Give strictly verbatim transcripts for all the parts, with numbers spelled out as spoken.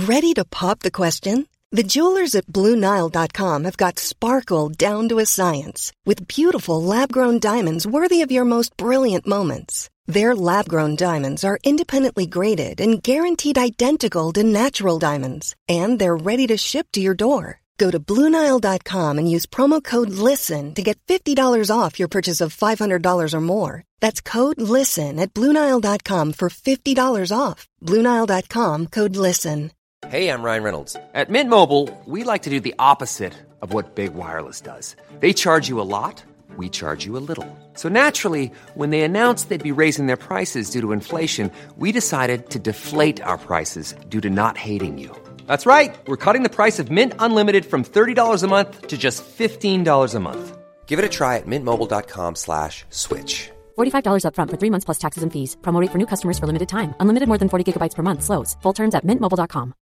Ready to pop the question? The jewelers at Blue Nile dot com have got sparkle down to a science with beautiful lab-grown diamonds worthy of your most brilliant moments. Their lab-grown diamonds are independently graded and guaranteed identical to natural diamonds, and they're ready to ship to your door. Go to Blue Nile dot com and use promo code LISTEN to get fifty dollars off your purchase of five hundred dollars or more. That's code LISTEN at Blue Nile dot com for fifty dollars off. Blue Nile dot com, code LISTEN. Hey, I'm Ryan Reynolds. At Mint Mobile, we like to do the opposite of what Big Wireless does. They charge you a lot, we charge you a little. So naturally, when they announced they'd be raising their prices due to inflation, we decided to deflate our prices due to not hating you. That's right. We're cutting the price of Mint Unlimited from thirty dollars a month to just fifteen dollars a month. Give it a try at mintmobile.com slash switch. forty-five dollars up front for three months plus taxes and fees. Promo rate for new customers for limited time. Unlimited more than forty gigabytes per month. Slows full terms at mint mobile dot com.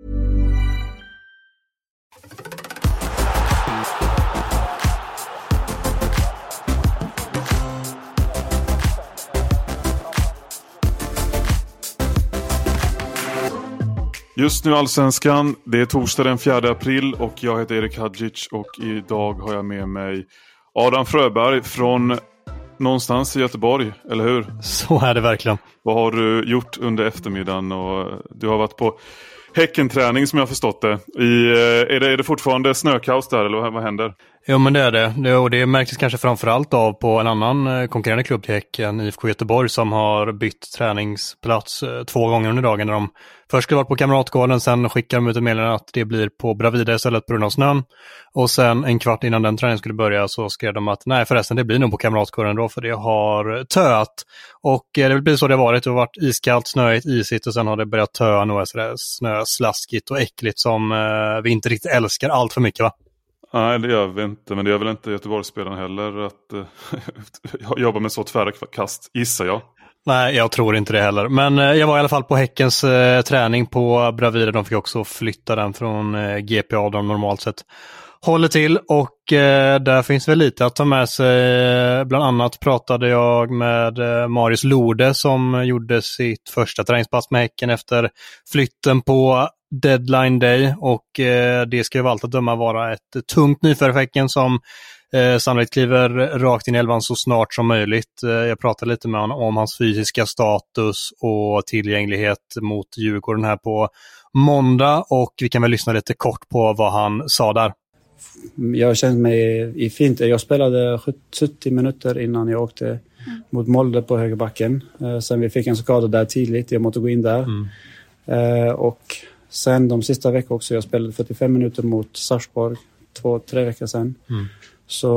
Just nu Allsvenskan, det är torsdag den fjärde april och jag heter Erik Hadjic och idag har jag med mig Adam Fröberg från någonstans i Göteborg, eller hur? Så är det verkligen. Vad har du gjort under eftermiddagen? Och du har varit på Häckenträning som jag har förstått det. I, är det. Är det fortfarande snökaos där eller vad, vad händer? Jo men det är det. det och det märks kanske framförallt av på en annan konkurrerande klubb till Häcken, I F K Göteborg, som har bytt träningsplats två gånger under dagen. När de först skulle varit på Kamratgården, sen skickar de ut ett meddelande att det blir på Bravida istället på grund av snön. Och sen en kvart innan den träningen skulle börja så skrev de att nej förresten det blir nog på Kamratgården då för det har töat. Och det blir så det har varit. Det har varit iskallt, snöigt, isigt och sen har det börjat töa något sådär snöslaskigt och äckligt som eh, vi inte riktigt älskar allt för mycket va? Nej, det gör vi inte. Men det gör väl inte Göteborgsspelarna heller att uh, jobba med så tvära kast, gissar jag. Nej, jag tror inte det heller. Men uh, jag var i alla fall på Häckens uh, träning på Bravida. De fick också flytta den från uh, G P A de normalt sett håller till. Och uh, där finns väl lite att ta med sig. Bland annat pratade jag med uh, Marius Lode som gjorde sitt första träningspass med Häcken efter flytten på deadline day och eh, det ska ju allt att döma vara ett tungt nyförfäcken som eh, sannolikt kliver rakt in i elvan så snart som möjligt. Eh, jag pratade lite med honom om hans fysiska status och tillgänglighet mot Djurgården här på måndag och vi kan väl lyssna lite kort på vad han sa där. Jag kände mig i fint. Jag spelade sjuttio minuter innan jag åkte mm. mot Molde på högerbacken. Eh, sen vi fick en skada där tidigt, jag måste gå in där. Mm. Eh, och sen de sista veckorna också, jag spelade fyrtiofem minuter mot Sarpsborg två, tre veckor sedan. Mm. Så,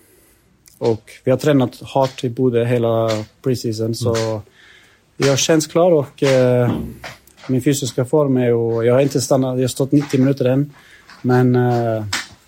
och vi har tränat hårt i Bodø hela preseason. Så mm. jag känns klar och eh, min fysiska form är och jag har inte stannat, jag har stått nittio minuter än. Men eh,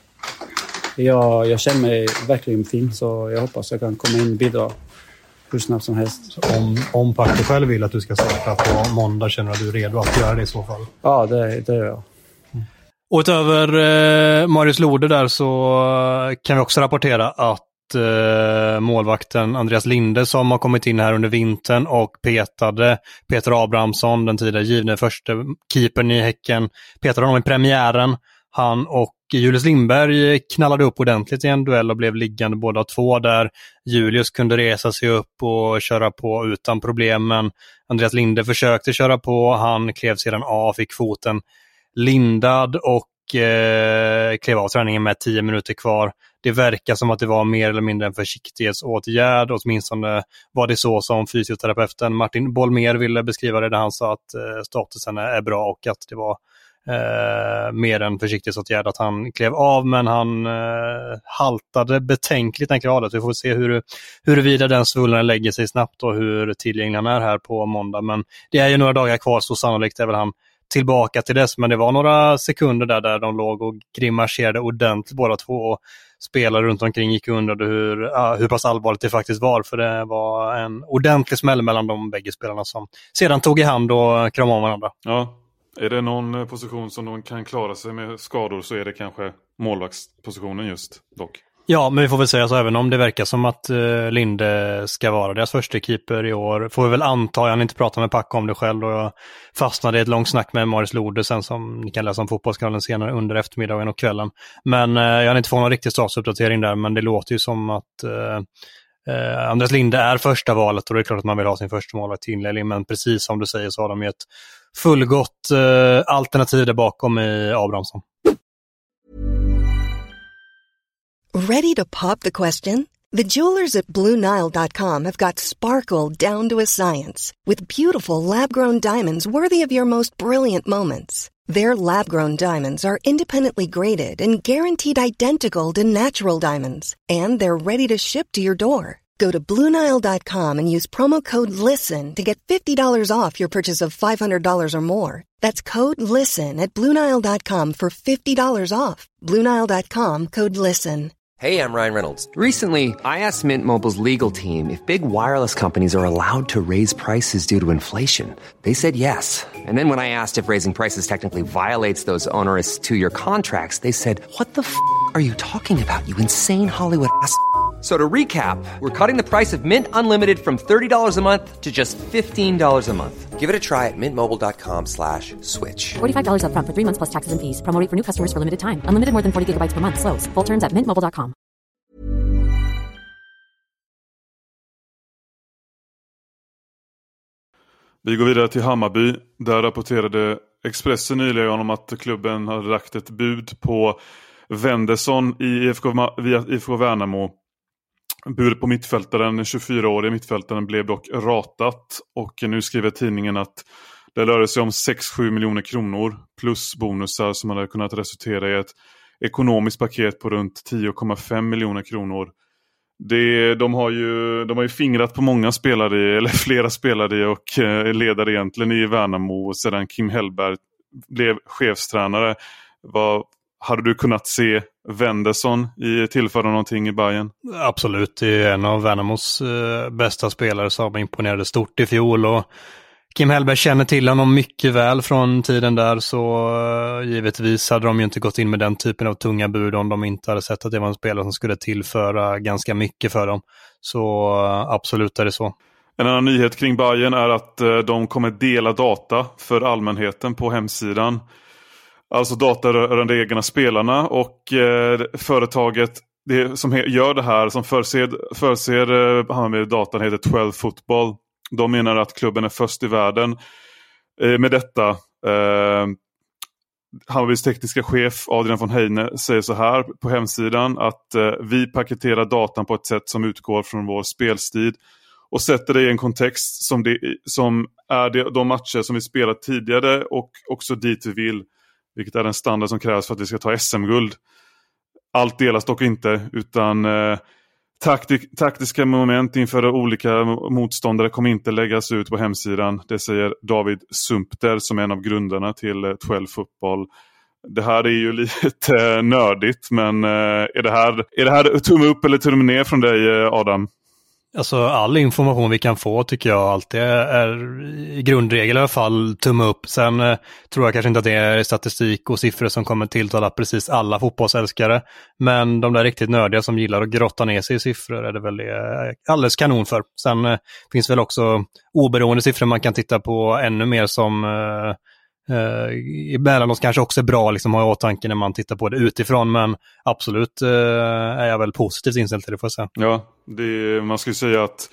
jag, jag känner mig verkligen fin så jag hoppas jag kan komma in och bidra hur snabbt som helst. Så om, om Packe själv vill att du ska starta på måndag känner du dig redo att göra det i så fall? Ja, det, det gör jag. Mm. Och utöver eh, Marius Lode där så kan vi också rapportera att eh, målvakten Andreas Linde som har kommit in här under vintern och petade Peter Abrahamsson, den tidigare givne första keepern i Häcken, petade honom i premiären. Han och Julius Lindberg knallade upp ordentligt i en duell och blev liggande båda två där Julius kunde resa sig upp och köra på utan problem. Men Andreas Linde försökte köra på, han klev sedan av, fick foten lindad och eh, klev av träningen med tio minuter kvar. Det verkar som att det var mer eller mindre en försiktighetsåtgärd, åtminstone var det så som fysioterapeuten Martin Bolmer ville beskriva det, där han sa att eh, statusen är bra och att det var Eh, mer än försiktighetsåtgärd att han klev av, men han eh, haltade betänkligt när han vi får se hur, huruvida den svullen lägger sig snabbt och hur tillgänglig han är här på måndag, men det är ju några dagar kvar så sannolikt är väl han tillbaka till dess, men det var några sekunder där, där de låg och grimaserade ordentligt båda två och spelare runt omkring gick undrade hur, uh, hur pass allvarligt det faktiskt var, för det var en ordentlig smäll mellan de bägge spelarna som sedan tog i hand och kramade om varandra. Ja. Är det någon position som de kan klara sig med skador så är det kanske målvaktspositionen just dock. Ja, men vi får väl säga så, även om det verkar som att uh, Linde ska vara deras första keeper i år. Får vi väl anta, jag har inte pratat med Paco om det själv och jag fastnade i ett långt snack med Marius Lode sen som ni kan läsa om Fotbollskanalen senare under eftermiddagen och kvällen. Men uh, jag har inte fått någon riktig statsuppdatering där, men det låter ju som att uh, uh, Andreas Linde är första valet och det är klart att man vill ha sin första målvakt till inledning, men precis som du säger så har de ju ett fullgott uh, alternativ där bakom i Abrahamsson. Ready to pop the question? The jewelers at Blue Nile dot com have got sparkle down to a science with beautiful lab-grown diamonds worthy of your most brilliant moments. Their lab-grown diamonds are independently graded and guaranteed identical to natural diamonds, and they're ready to ship to your door. Go to Blue Nile dot com and use promo code LISTEN to get fifty dollars off your purchase of five hundred dollars or more. That's code LISTEN at Blue Nile dot com for fifty dollars off. Blue Nile dot com, code LISTEN. Hey, I'm Ryan Reynolds. Recently, I asked Mint Mobile's legal team if big wireless companies are allowed to raise prices due to inflation. They said yes. And then when I asked if raising prices technically violates those onerous two-year contracts, they said, what the f*** are you talking about, you insane Hollywood ass f- So to recap, we're cutting the price of Mint Unlimited from thirty dollars a month to just fifteen dollars a month. Give it a try at mintmobile.com slash switch. forty-five dollars up front for three months plus taxes and fees. Promo rate for new customers for limited time. Unlimited more than forty gigabytes per month. Slows full terms at mint mobile dot com. Vi går vidare till Hammarby. Där rapporterade Expressen nyligen om att klubben hade lagt ett bud på Wendersson i I F K, via I F K Värnamo. Budet på mittfältaren, tjugofyraåriga mittfältaren, blev dock ratat. Och nu skriver tidningen att det rör sig om sex till sju miljoner kronor plus bonusar som hade kunnat resultera i ett ekonomiskt paket på runt tio komma fem miljoner kronor. Det, de, har ju, de har ju fingrat på många spelare, eller flera spelare och eh, ledare egentligen i Värnamo sedan Kim Hellberg blev chefstränare. Vad hade du kunnat se Wendersson i tillföra någonting i Bayern? Absolut, det är en av Värnamos eh, bästa spelare som imponerade stort i fjol och Kim Hellberg känner till honom mycket väl från tiden där, så uh, givetvis hade de ju inte gått in med den typen av tunga bud om de inte hade sett att det var en spelare som skulle tillföra ganska mycket för dem. Så uh, absolut är det så. En annan nyhet kring Bayern är att uh, de kommer dela data för allmänheten på hemsidan. Alltså data rörande egna spelarna, och uh, företaget det, som he- gör det här, som förser, förser uh, Hammarby datan, heter tolv Football. De menar att klubben är först i världen eh, med detta. Eh, Hammarbys tekniska chef Adrian von Heine säger så här på hemsidan att eh, vi paketerar datan på ett sätt som utgår från vår spelstil och sätter det i en kontext som, det, som är det, de matcher som vi spelat tidigare och också dit vi vill, vilket är den standard som krävs för att vi ska ta S M-guld. Allt delas dock inte, utan eh, Taktik, taktiska moment inför olika motståndare kommer inte läggas ut på hemsidan. Det säger David Sumpter som är en av grundarna till tolv Fotboll. Det här är ju lite nördigt, men är det här, är det här tumme upp eller tumme ner från dig, Adam? Alltså all information vi kan få tycker jag alltid är i grundregel i alla fall tumme upp. Sen eh, tror jag kanske inte att det är statistik och siffror som kommer tilltala precis alla fotbollsälskare. Men de där riktigt nördiga som gillar att grotta ner sig i siffror är det väl det alldeles kanon för. Sen eh, finns väl också oberoende siffror man kan titta på ännu mer som eh, Uh, emellanåt kanske också är bra liksom, att ha i åtanke när man tittar på det utifrån, men absolut uh, är jag väl positivt inställd till det, får jag säga. Ja, det, man skulle säga att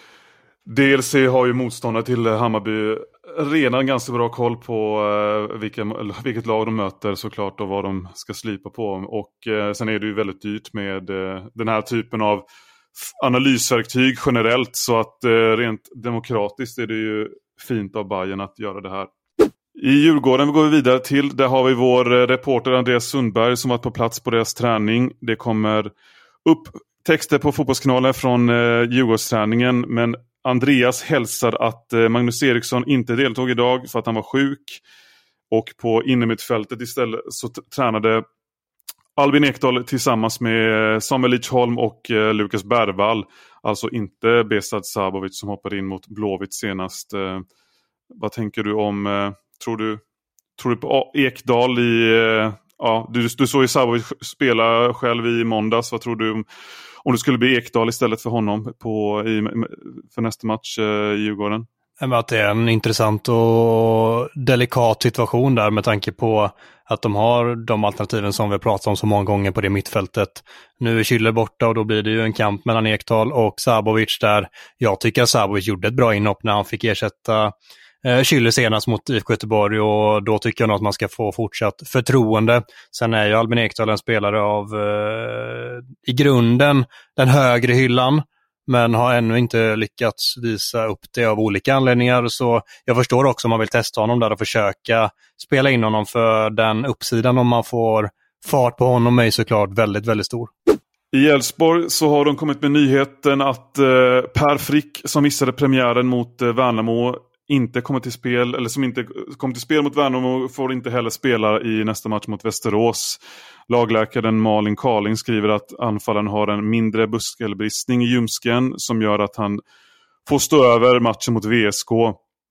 D L C har ju motståndare till Hammarby redan ganska bra koll på uh, vilka, vilket lag de möter såklart och vad de ska slipa på, och uh, sen är det ju väldigt dyrt med uh, den här typen av analysverktyg generellt, så att uh, rent demokratiskt är det ju fint av Bayern att göra det här. I Djurgården går vi vidare till, där har vi vår reporter Andreas Sundberg som varit på plats på deras träning. Det kommer upp texter på Fotbollskanalen från eh, Djurgårdsträningen, men Andreas hälsar att eh, Magnus Eriksson inte deltog idag för att han var sjuk, och på innermittfältet istället så t- tränade Albin Ekdal tillsammans med Samuel Lidsholm och eh, Lukas Bergvall, alltså inte Besad Sabovic som hoppade in mot Blåvitt senast. Eh, vad tänker du om... Eh, Tror du, tror du på Ekdal i eh, ja, du, du såg ju Sabovic spela själv i måndags. Vad tror du om, om det skulle bli Ekdal istället för honom på, i, för nästa match eh, i Djurgården? Att det är en intressant och delikat situation där med tanke på att de har de alternativen som vi pratat om så många gånger på det mittfältet. Nu är Schüller borta och då blir det ju en kamp mellan Ekdal och Sabovic där jag tycker att Sabovic gjorde ett bra inhopp när han fick ersätta eh, Schüller senast mot I F K Göteborg, och då tycker jag nog att man ska få fortsatt förtroende. Sen är ju Albin Ekdal en spelare av eh, i grunden den högre hyllan, men har ännu inte lyckats visa upp det av olika anledningar. Så jag förstår också om man vill testa honom där och försöka spela in honom, för den uppsidan om man får fart på honom är såklart väldigt, väldigt stor. I Elfsborg så har de kommit med nyheten att eh, Per Frick, som missade premiären mot eh, Värnamo, inte kommer till spel, eller som inte kommer till spel mot Värnamo, får inte heller spela i nästa match mot Västerås. Lagläkaren Malin Karling skriver att anfallaren har en mindre buskelbristning i ljumsken som gör att han får stå över matchen mot V S K.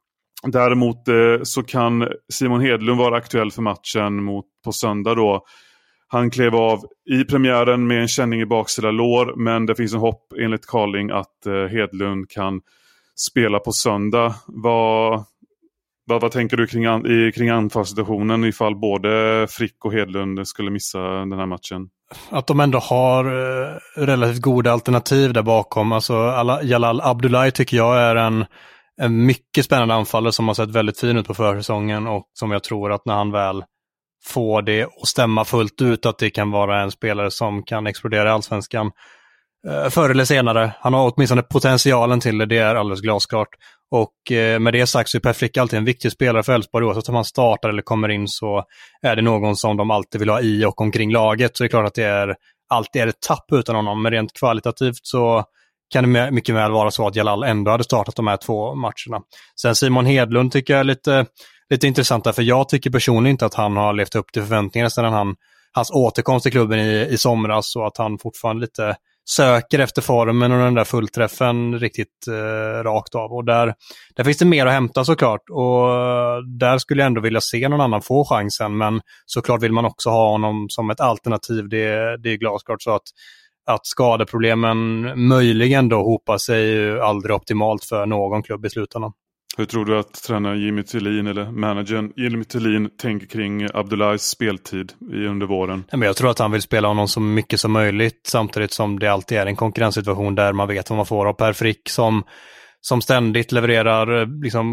Däremot eh, så kan Simon Hedlund vara aktuell för matchen mot, på söndag då. Han klev av i premiären med en känning i baksida lår, men det finns en hopp enligt Karling att eh, Hedlund kan spela på söndag. Vad, vad, vad tänker du kring, an, i, kring anfallssituationen ifall både Frick och Hedlund skulle missa den här matchen? Att de ändå har eh, relativt goda alternativ där bakom. Alltså alla, Jalal Abdullahi tycker jag är en, en mycket spännande anfallare som har sett väldigt fin ut på försäsongen, och som jag tror att när han väl får det att stämma fullt ut att det kan vara en spelare som kan explodera i Allsvenskan eh, förr eller senare. Han har åtminstone potentialen till det, det är alldeles glasklart. Och eh, med det sagt så är Per Frick alltid en viktig spelare för Elfsborg. Oavsett om han startar eller kommer in så är det någon som de alltid vill ha i och omkring laget. Så det är klart att det är, alltid är ett tapp utan honom. Men rent kvalitativt så kan det mycket väl vara så att Jalal ändå hade startat de här två matcherna. Sen Simon Hedlund tycker jag är lite, lite intressant där, för jag tycker personligen inte att han har levt upp till förväntningarna sedan han, hans återkomst i klubben i, i somras, och att han fortfarande lite söker efter formen och den där fullträffen riktigt eh, rakt av. Och där, där finns det mer att hämta såklart, och där skulle jag ändå vilja se någon annan få chansen, men såklart vill man också ha honom som ett alternativ, det, det är glasklart. Så att, att skadeproblemen möjligen då hopar sig ju aldrig optimalt för någon klubb i slutändan. Hur tror du att tränaren Jimmy Tillin eller managern Jimmy Tillin tänker kring Abdullahis speltid under våren? Nej, men jag tror att han vill spela honom så mycket som möjligt, samtidigt som det alltid är en konkurrenssituation där man vet vad man får av Per Frick som, som ständigt levererar liksom,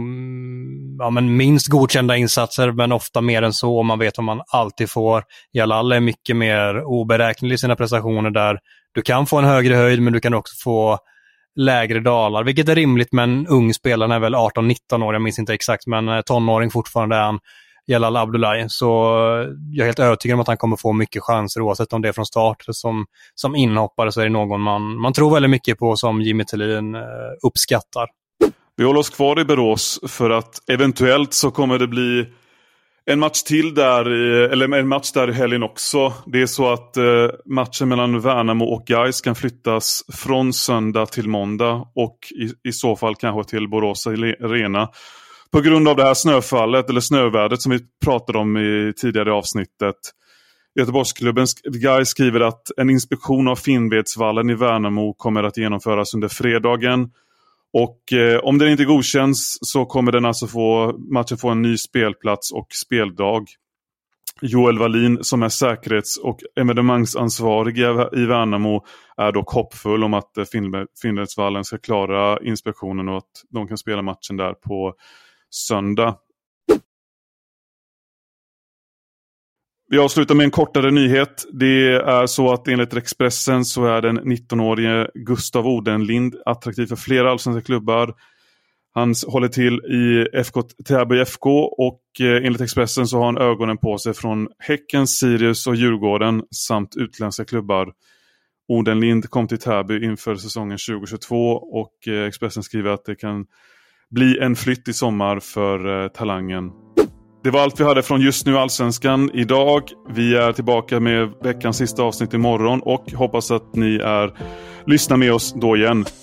ja, men minst godkända insatser, men ofta mer än så, och man vet vad man alltid får. Jalal är mycket mer oberäknelig i sina prestationer, där du kan få en högre höjd men du kan också få lägre dalar, vilket är rimligt, men ung spelare är väl arton nitton år, jag minns inte exakt, men tonåring fortfarande är han, Jalal Abdullahi. Så jag är helt övertygad om att han kommer få mycket chanser, oavsett om det är från start som, som inhoppare, så är det någon man, man tror väldigt mycket på, som Jimmy Tillin eh, uppskattar. Vi håller oss kvar i Borås för att eventuellt så kommer det bli en match till där, eller en match där i helgen också. Det är så att eh, matchen mellan Värnamo och Gais kan flyttas från söndag till måndag, och i, i så fall kanske till Borås Arena. På grund av det här snöfallet eller snövädret som vi pratade om i tidigare avsnittet. Göteborgsklubben Gais skriver att en inspektion av Finnvedsvallen i Värnamo kommer att genomföras under fredagen. Och eh, om den inte godkänns så kommer den alltså få, matchen få en ny spelplats och speldag. Joel Wallin, som är säkerhets- och evenemangsansvarig i Värnamo, är dock hoppfull om att eh, Finnvedsvallen ska klara inspektionen och att de kan spela matchen där på söndag. Vi avslutar med en kortare nyhet. Det är så att enligt Expressen så är den nittonårige Gustav Odenlind attraktiv för flera allsvenska klubbar. Han håller till i F K Täby F K, och enligt Expressen så har han ögonen på sig från Häcken, Sirius och Djurgården samt utländska klubbar. Odenlind kom till Täby inför säsongen tjugo tjugotvå, och Expressen skriver att det kan bli en flytt i sommar för talangen. Det var allt vi hade från Just nu Allsvenskan idag. Vi är tillbaka med veckans sista avsnitt imorgon och hoppas att ni är lyssna med oss då igen.